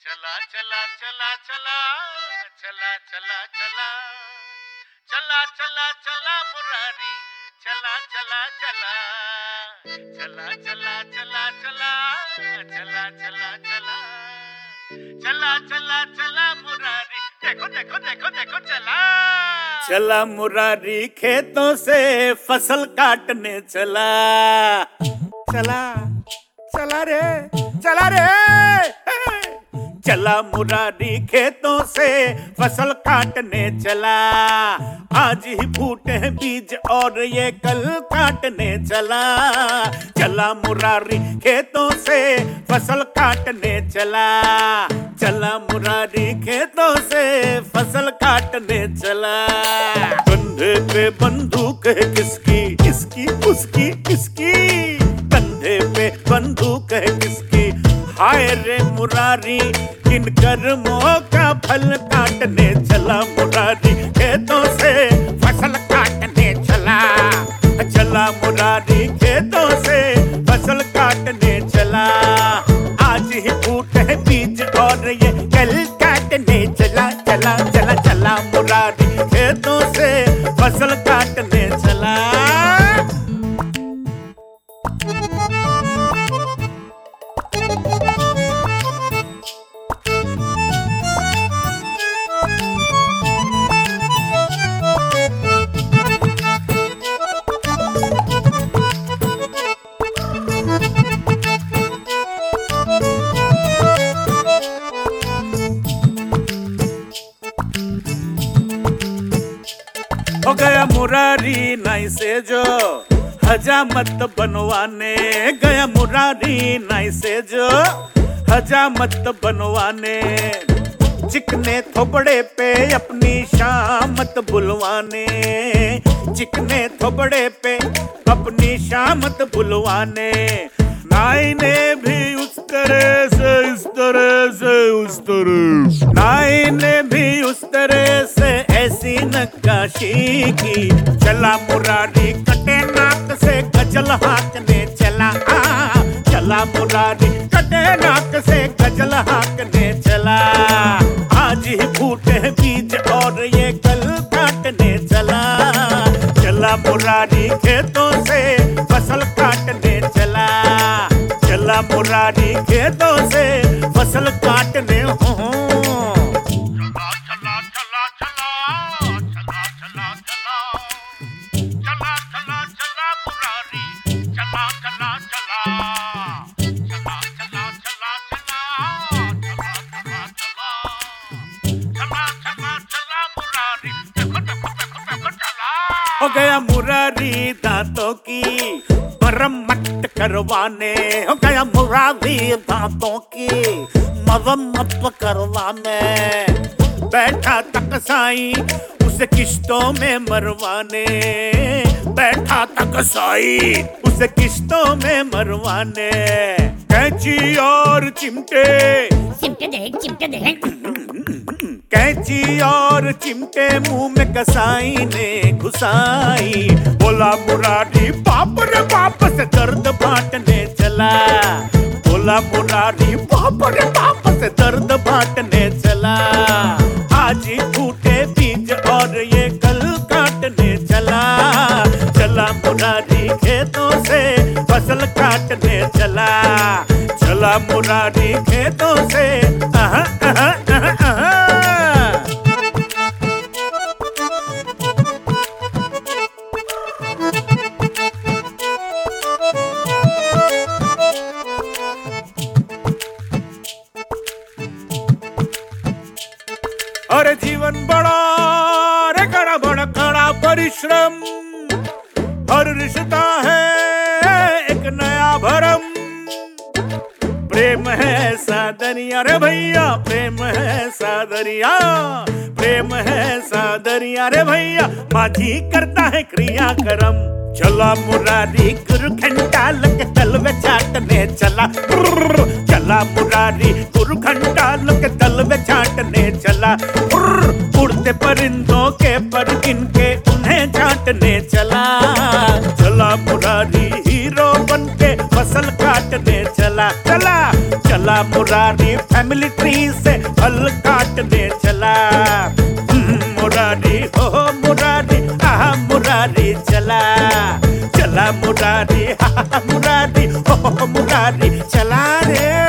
चला चला चला चला चला चला चला चला चला चला मुरारी चला चला चला चला चला चला चला चला चला चला चला चला चला मुरारी देखो देखो देखो देखो चला चला मुरारी खेतों से फसल काटने चला चला चला रे चला रे चला मुरारी खेतों से फसल काटने चला आज ही फूटे बीज और ये कल काटने चला चला मुरारी खेतों से फसल काटने चला चला मुरारी खेतों से फसल काटने चला कंधे पे बंदूक है किसकी इसकी उसकी किसकी कंधे पे बंदूक है किसकी हाय रे मुरारी किन कर्मों का फल काटने चला मुरारी खेतों से फसल काटने चला चला मुरारी खेतों से फसल काटने चला आज ही फूटे बीज और ये कल काटने चला चला चला चला मुरारी खेतों से फसल काटने चला हो गया मुरारी नाई से जो हजामत बनवाने गया मुरारी नाई से जो हजामत बनवाने चिकने थोबड़े पे अपनी शामत बुलवाने चिकने थोबड़े पे अपनी शामत बुलवाने नाई ने भी उस तरह से इस तरह से उस तरह नाई ने भी उस तरह से ऐसी नक्काशी की चला मुरारी कटे नाक से गजल हाकने चला चला मुरारी कटे नाक से गजल हाकने चला आज ही फूटे बीज और ये कल काटने चला चला मुरारी खेतों से फसल काटने चला चला मुरारी खेतों से फसल काटने हो हो गया मुरारी दांतों की मरम्मत करवाने हो गया मुरारी दांतों की मरम्मत करवाने बैठा तक साई उसे किश्तों में मरवाने बैठा तक साई उसे किश्तों में मरवाने कैंची और चिमटे चिमटे दे कैंची और चिमटे मुंह में कसाई ने घुसाई बोला मुरारी बाप रे बाप से दर्द बांटने चला बोला मुरारी बाप रे बाप से दर्द बांटने चला आज ही फूटे बीज और ये कल काटने चला चला मुरारी खेतों से फसल काटने चला चला मुरारी खेतों से और जीवन बड़ा रे कड़ा बड़ा कड़ा परिश्रम हर रिश्ता है एक नया भरम प्रेम है सादरिया रे भैया प्रेम है सादरिया प्रेम है सादरिया रे भैया माझी करता है क्रियाक्रम चला मुरारी गुरु घंटा लग तलवे चाटने चला चला मुरारी गुरु घंटा लग तलवे चाटने चला उड़ते परिंदों के पर गिनके उन्हें चाटने चला चला मुरारी हीरो बनके फसल काटने चला चला चला मुरारी फैमिली ट्री मुरारी चला चला मुरारी मुरारी हो मुरारी चला रे